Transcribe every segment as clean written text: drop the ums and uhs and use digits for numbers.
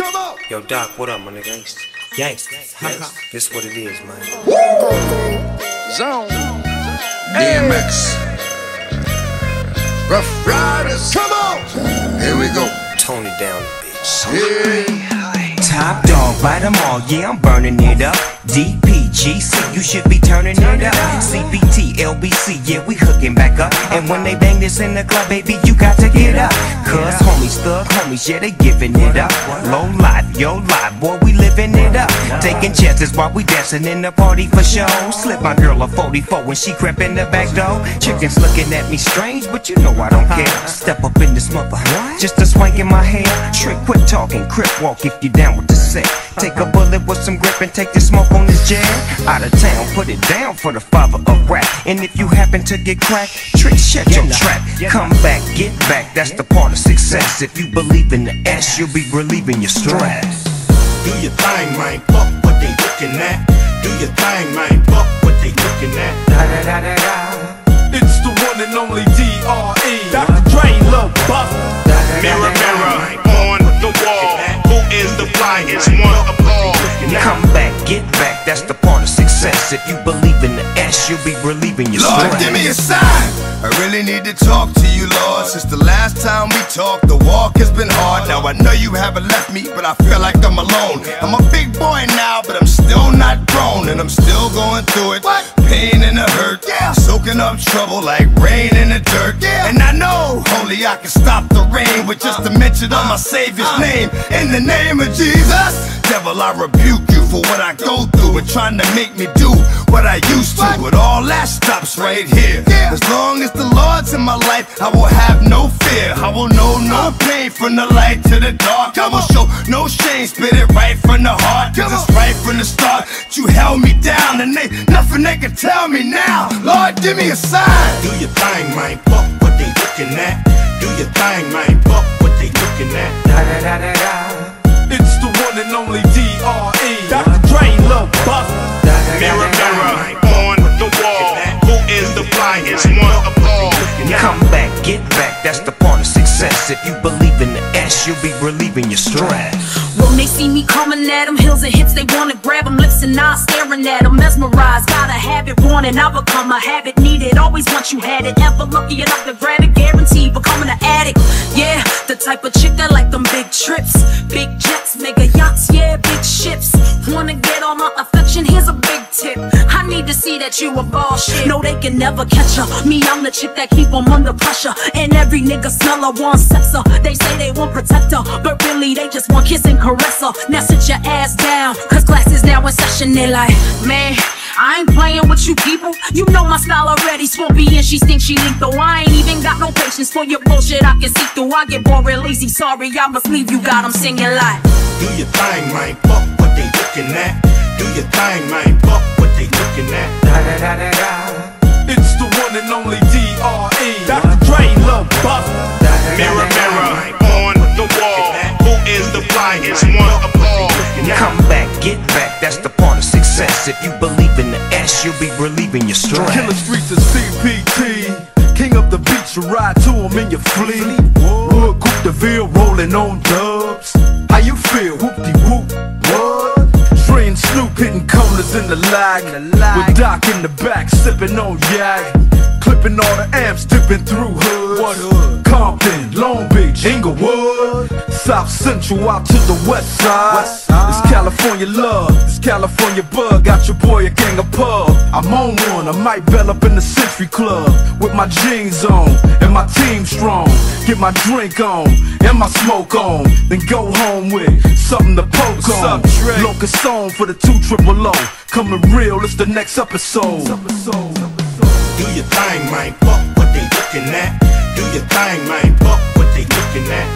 Come on. Yo, Doc, what up, my nigga? Gangsta. Yes, this what it is, man. Zone. DMX. Rough Riders. Come on. Here we go. Tone it down, bitch. Top dog, bite them all, yeah, I'm burning it up. DPGC, you should be turning it up. CPT, LBC, yeah, we hooking back up. And when they bang this in the club, baby, you got to get up. Cause homies, thug homies, yeah, they giving it up. Low life, yo life, boy, we living it up. Taking chances while we dancing in the party for show. Slip my girl a 44 when she crept in the back door. Chickens looking at me strange, but you know I don't care. Step up in this mother, just a swank in my hair. Trick, quit talking, crip walk if you down with the set. Take a bullet with some grip and take the smoke on this jam. Out of town, put it down for the father of rap. And if you happen to get cracked, Trick, shut your trap. Come back, get back, that's the part of success. If you believe in the S, you'll be relieving your stress. Do your thing, man, fuck what they looking at. Do your thing, man, fuck what they looking at. It's the one and only D.R.E. Dr. Dre, Lil Buff. Mirror, mirror, on the wall, who is the flyest one of all? Come back, get back, that's the part of success. If you believe in the S, you'll be relieving your stress. Lord, give me a sign. I really need to talk to you, Lord. Since the last time we talked, the walk has been hard. Now I know you haven't left me, but I feel like I'm alone. I'm a big boy now, but I'm still not grown. And I'm still going through it. Pain and the hurt, soaking up trouble like rain in the dirt. And I know only I can stop the rain with just a mention of my Savior's name. In the name of Jesus, devil, I rebuke you for what I go through and trying to make me do what I used to. But all that stops right here. As long as the Lord's in my life, I will have no fear. I will know no pain from the light to the dark. I will show no shame, spit it right from the heart. Cause it's right from the start. You held me down and nothing they can tell me now. Lord, give me a sign. Do your thing, man, fuck what they looking at. Do your thing, man, fuck what they looking at. It's the one and only D.R.E. Dr. Dre, Lil Buff. Mirror, mirror, on the wall, who is the flyest one of all? Come back, get back, that's the part of success. If you believe in the S, you'll be relieving your stress. When they see me coming at them, hills and hips, they wanna grab them, lips and eyes staring at them, mesmerized. Gotta have it, want it, I become a habit, need it. Always once you had it, ever lucky enough to grab it, guaranteed becoming an addict. Yeah, the type of chick that like them big trips, big jets, mega yachts, yeah, big ships. Wanna get all my affection? Here's a big tip. I need to see that you a ball shit. No, they can never catch her. Me, I'm the chick that keep them under pressure, and every nigga smell her, want sex her. They say they want protect her, but really they just want kiss and caress her. Now sit your ass down, cause class is now in session. They like, man, I ain't playing with you people. You know my style already. Swampy and she thinks she lethal. I ain't even got no patience for your bullshit I can see through. I get bored real easy, sorry, I must leave you. Got them singing like, do your thing, man, fuck what they looking at. Do your thing, man, fuck what they looking at. It's the one and only D.R.E. Dr. Dre, Lil Buff. Mirror, mirror, on the wall, who is the flyest one of all? Come back, get back, that's the part of success. If you believe in the S, you'll be relieving your stress. Killer streets of CPT, king of the beach, you ride to him in your fleet. Wood, Coupe de Ville, rolling on dubs. How you feel? Whoop-de-whoop, what? Dre and Snoop hitting corners in the lag, with Doc in the back, sipping on yak. Clipping all the amps, dipping through hoods. What hood? Compton, Long Beach, Inglewood, South Central out to the west side. It's California love, it's California bug. Got your boy a gang of pub. I'm on one, I might bell up in the Century Club with my jeans on and my team strong. Get my drink on and my smoke on, then go home with something to poke on. Locust song for the 200. Coming real, it's the next episode. Do your thing, man, fuck what they looking at. Do your thing, man, fuck what they looking at.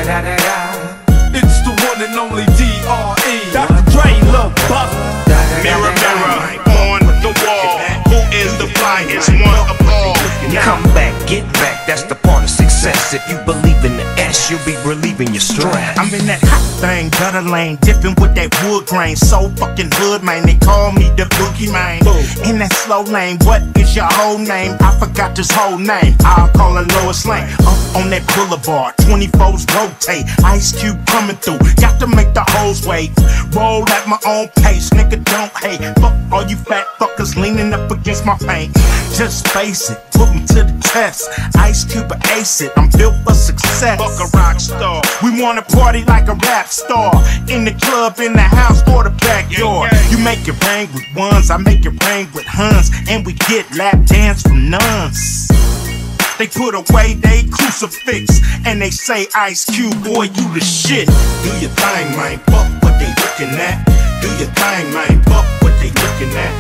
It's the one and only D.R.E. Dr. Dre, Lil Buff. Mirror, mirror, on the wall, who is the flyest one of all? Come back, get back, that's the part of success. If you believe in the S, S, you'll be relieving your stress. I'm in that hot thing, gutter lane, dipping with that wood grain. So fucking hood, man, they call me the boogie man. In that slow lane, what is your whole name? I forgot this whole name, I'll call it Lois Lane. Up on that boulevard, 24s rotate, Ice Cube coming through, got to make the hoes wait. Roll at my own pace, nigga don't hate. Fuck all you fat fuckers leaning up against my paint. Just face it, put me to the test. Ice Cube or ace it, I'm built for success. Fuck a rock star, we wanna party like a rap star. In the club, in the house, or the backyard. You make it rain with ones, I make it rain with huns. And we get lap dance from nuns. They put away they crucifix and they say, Ice Cube, boy, you the shit. Do your thing, man, fuck what they looking at. Do your thing, man, fuck what they looking at.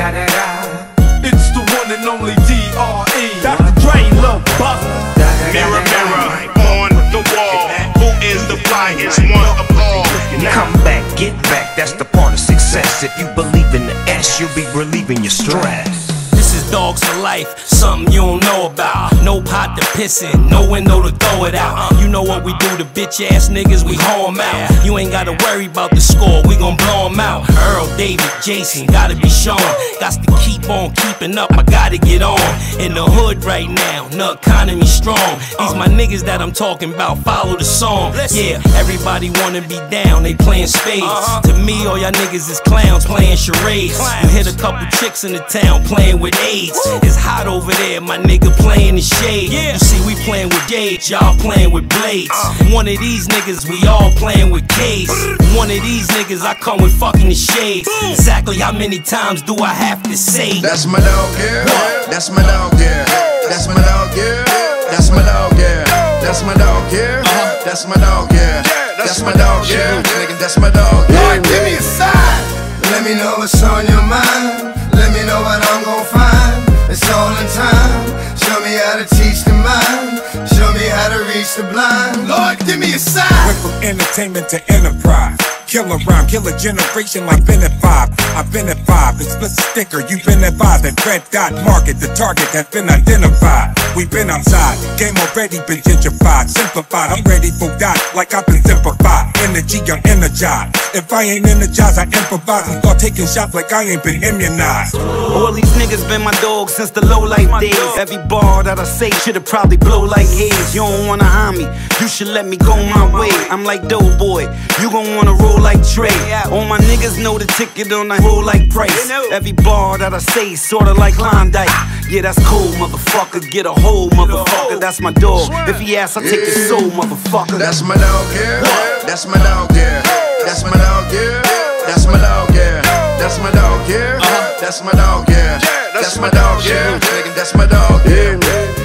It's the one and only D.R.E. Dr. Dre, Lil Buff. Mirror, mirror, on the wall, who is the flyest one of all? Come back, get back, that's the part of success. If you believe in the S, you'll be relieving your stress. This is dogs for life, something you don't know about. No pot to piss in, no window to throw it out. You know what we do to bitch ass niggas, we hoe 'em out. You ain't gotta worry about the score, we gon' blow 'em out. Earl, David, Jason, gotta be shown. Got to keep on keeping up, I gotta get on. In the hood right now, the economy strong. These my niggas that I'm talking about, follow the song. Yeah, everybody wanna be down, they playing spades. To me, all y'all niggas is clowns playing charades. You hit a couple chicks in the town playing with AIDS. It's hot over there, my nigga playing the shade. You see, we playing with gauge, y'all playing with blades. One of these niggas, we all playing with K's. One of these niggas, I come with fucking the shades. Exactly how many times do I have to say? That's my dog, yeah. That's my dog, yeah. That's my dog, yeah. That's my dog, yeah. That's my dog, yeah. That's my dog, yeah. That's my dog, yeah. That's my dog, yeah. Lord, give me a sign. Let me know what's on your mind. Let me know what I'm gon' find. It's all in time. Show me how to teach the mind. Show me how to reach the blind. Lord, give me a sign. Went from entertainment to enterprise. Killer rhyme, kill a generation like been at 5. I've been at 5, it's split sticker, you've been advised. That red dot market, the target has been identified. We've been outside, game already been gentrified. Simplified, I'm ready for that, like I've been simplified. Energy, I'm energized. If I ain't energized, I improvise and start taking shots like I ain't been immunized. All these niggas been my dogs since the low life days. Every bar that I say should've probably blow like haze. You don't wanna harm me, you should let me go my way. I'm like Doughboy, you gon' wanna roll like Trey. All my niggas know the ticket on the roll like Price. Every bar that I say sorta like Klondike. Yeah, that's cool, motherfucker. Get a hole, motherfucker. That's my dog. If he asks, I take his soul, motherfucker. That's my dog, yeah. That's my dog, yeah. That's my dog, yeah. That's my dog, yeah. That's my dog, yeah. That's my dog, yeah. That's my dog, yeah. That's my dog, yeah.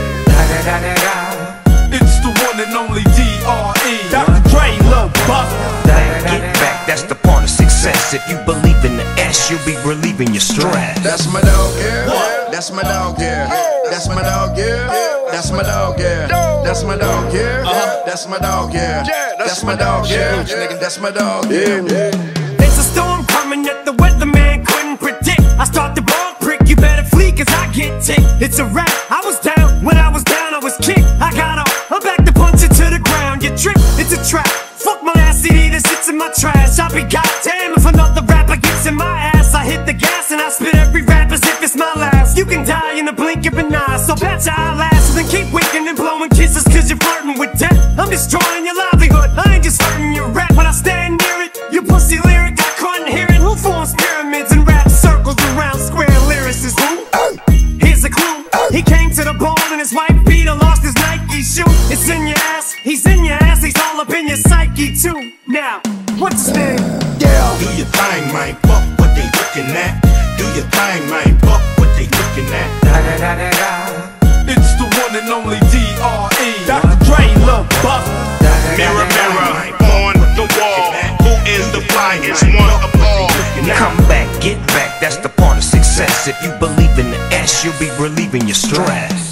It's the one and only D.R.E. Dr. Dre, Lil Buff. Get back, that's the part of success. If you believe in the S, you'll be relieving your stress. That's my dog, yeah. That's my dog, yeah. That's my dog, yeah. That's my dog, yeah. That's my dog, yeah. That's my dog, yeah. That's my dog, yeah. That's my dog, yeah. There's a storm coming that the weatherman couldn't predict. I start the ball prick, you better flee cause I get ticked. It's a wrap, I was down, when I was down I was kicked. I got off, I'm back to punch it to the ground. You trip, it's a trap. Fuck my ass CD that sits in my trash. I'll be goddamn if another rapper gets in my ass. I hit the gas and I spit every rap as if it's my last. You can die in the blink of an eye, so bet your eyelash. Then keep winking and blowing kisses cause you're flirting with death. I'm destroying your livelihood, I ain't just hurting your rap. When I stand near it, your pussy lyric, I couldn't hear it. Who forms pyramids and rap circles around square lyricists? Who? Here's a clue. He came to the ball and his white feet lost his Nike shoe. It's in your ass, he's in your ass, he's all up in your psyche too. Now, what's his name? Yeah. Do your thing, man, fuck what they looking at. Do your thing, man, fuck what they looking at. It's the one and only D.R.E. Dr. Dre, Lil Buff. Mirror, mirror, on the wall, who is the flyest one of all? Come back, get back, that's the part of success. If you believe in the S, you'll be relieving your stress.